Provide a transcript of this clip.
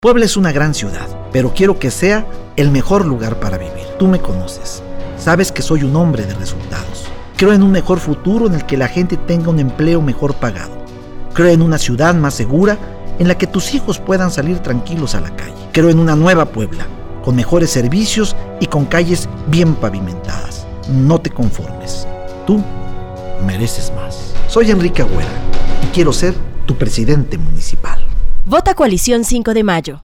Puebla es una gran ciudad, pero quiero que sea el mejor lugar para vivir. Tú me conoces, sabes que soy un hombre de resultados. Creo en un mejor futuro en el que la gente tenga un empleo mejor pagado. Creo en una ciudad más segura en la que tus hijos puedan salir tranquilos a la calle. Creo en una nueva Puebla, con mejores servicios y con calles bien pavimentadas. No te conformes, tú mereces más. Soy Enrique Agüera y quiero ser tu presidente municipal. Vota Coalición 5 de Mayo.